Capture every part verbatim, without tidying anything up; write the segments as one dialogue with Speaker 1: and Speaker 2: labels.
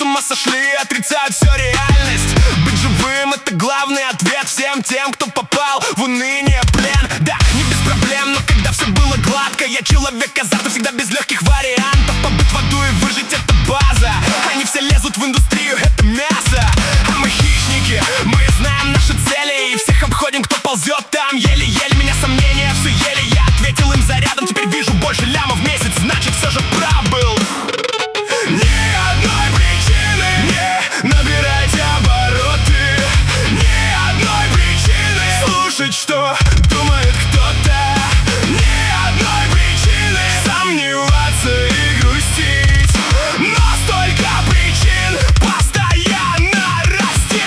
Speaker 1: с ума сошли, отрицают всю реальность. Быть живым — это главный ответ всем тем, кто попал в уныние, плен. Да, не без проблем, но когда все было гладко, я человек азарта, всегда без легких вариантов. Побыть в аду и выжить — это база. Они все лезут в индустрию, это мясо. А мы хищники, мы знаем наши цели и всех обходим, кто ползет там еле-еле. Меня сомнения все ели, я ответил им зарядом. Теперь вижу больше лямов в месяц, значит все же прав был. Ни одной причины не набирать обороты, ни одной причины слушать, что думает кто-то, ни одной причины сомневаться и грустить, но столько причин постоянно расти.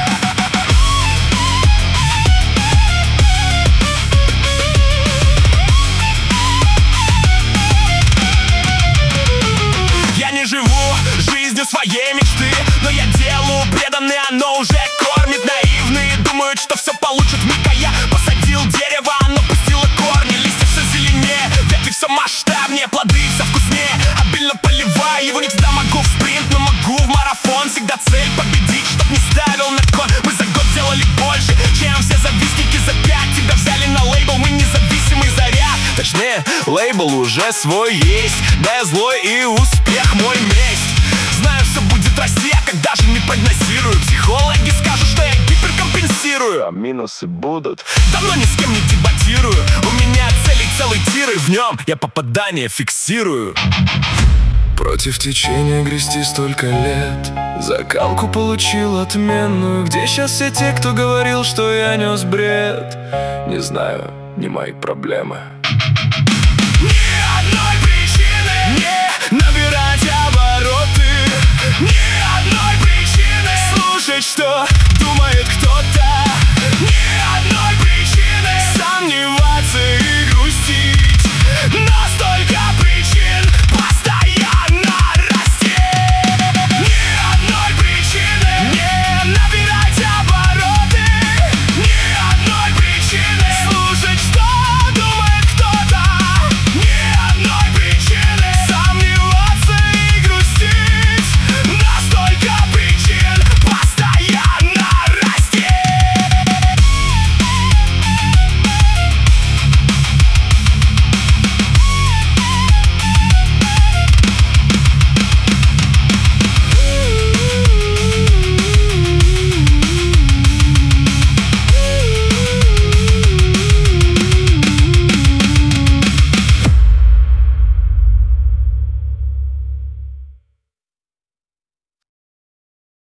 Speaker 1: Я не живу жизнью своей мечты, но я делу преданный, оно уже кормит. Наивные думают, что все получат миг, а я посадил дерево, оно пустило корни. Листья все зеленее, ветви все масштабнее, плоды все вкуснее. Обильно поливаю его, не всегда могу в спринт, но могу в марафон. Всегда цель победить, чтоб не ставил на кон. Мы за год сделали больше, чем все завистники за пять. Тебя взяли на лейбл, мы независимый заряд. Точнее, лейбл уже свой есть, да я злой и успех мой месть. Знаю, все будет расти, а когда же не прогнозирую. Психологи скажут, что я гиперкомпенсирую, а минусы будут. Давно ни с кем не дебатирую. У меня цели целый тир, и в нем я попадание фиксирую.
Speaker 2: Против течения грести столько лет, закалку получил отменную. Где сейчас все те, кто говорил, что я нес бред? Не знаю, не мои проблемы.